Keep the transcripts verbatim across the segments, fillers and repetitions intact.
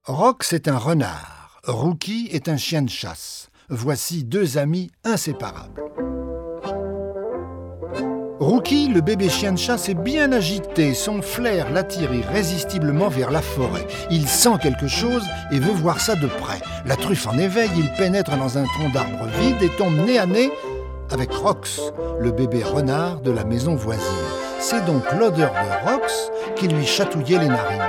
Rox est un renard, Rookie est un chien de chasse. Voici deux amis inséparables. Rookie, le bébé chien de chasse, est bien agité. Son flair l'attire irrésistiblement vers la forêt. Il sent quelque chose et veut voir ça de près. La truffe en éveil, il pénètre dans un tronc d'arbre vide et tombe nez à nez avec Rox, le bébé renard de la maison voisine. C'est donc l'odeur de Rox qui lui chatouillait les narines.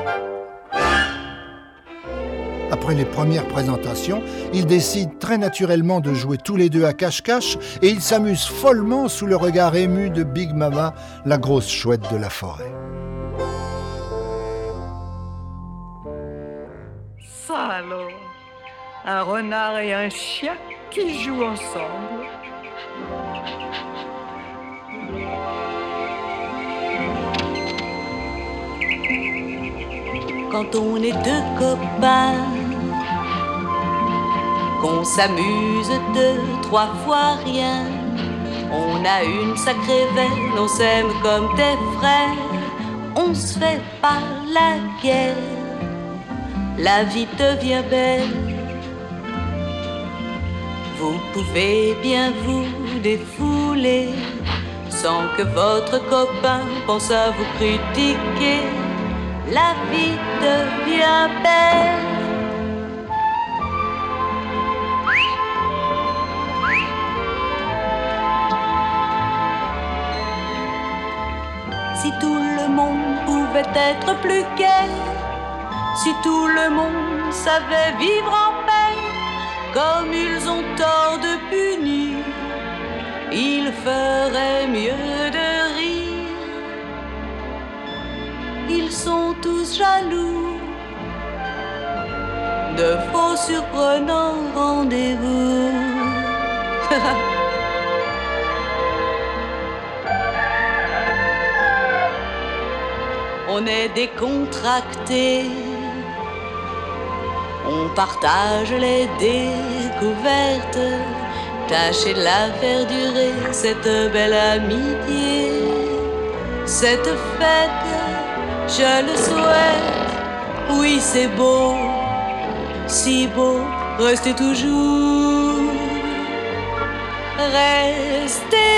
Après les premières présentations, ils décident très naturellement de jouer tous les deux à cache-cache et ils s'amusent follement sous le regard ému de Big Mama, la grosse chouette de la forêt. Ça alors, un renard et un chien qui jouent ensemble. Quand on est deux copains, qu'on s'amuse deux, trois fois rien, on a une sacrée veine, on s'aime comme des frères, on se fait pas la guerre, la vie devient belle. Vous pouvez bien vous défouler sans que votre copain pense à vous critiquer. La vie devient belle. Si tout le monde pouvait être plus gai, si tout le monde savait vivre en paix, comme ils ont tort de punir, ils feraient mieux de rire. Ils sont tous jaloux de faux surprenants rendez-vous. On est décontractés, on partage les découvertes. Tâchez de la faire durer, cette belle amitié, cette fête. Je le souhaite, oui c'est beau, si beau, restez toujours, restez.